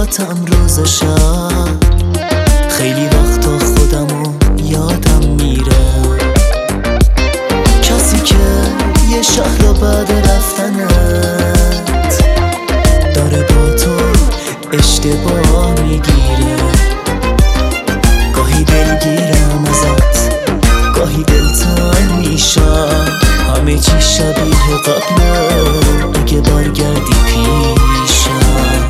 باهاتم روز و شب. خیلی وقتا خودمو یادم میره، کسی که یه شهر رو بعد رفتنت داره با تو اشتباه میگیره. گاهی دلگیرم ازت، گاهی دلتنگ میشم، همه چی شبیه قبله اگه برگردی پیشم.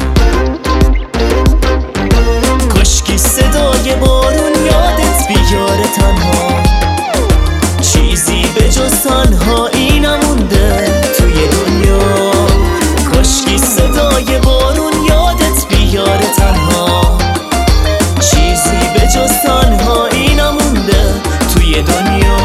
کاشکی صدای بارون یادت بیاره، تنها چیزی به جز تنهایی نمونده توی دنیا. کاشکی صدای بارون یادت بیاره، تنها چیزی به جز تنهایی نمونده توی دنیا.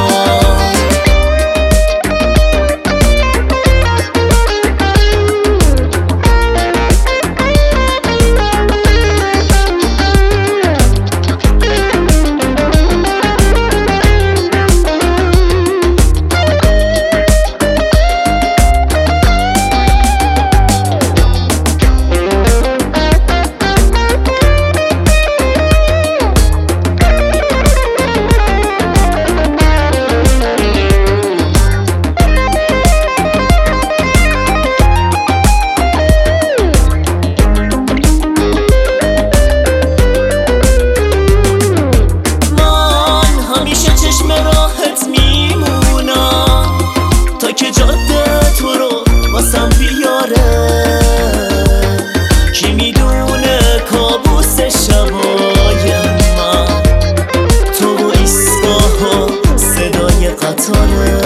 کی میدونه کابوس شبای من تو و ایستگاه و صدای قطاره.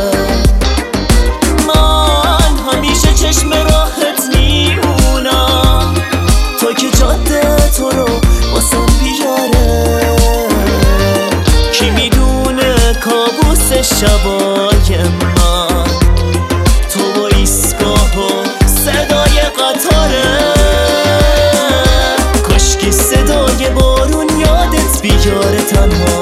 من همیشه چشم راهت میمونم تا که جاده تو رو واسم بیاره. کی میدونه کابوس شبای من تو و ایستگاه و صدای قطاره. کاشکی صدای بارون یادت بیاره، تنها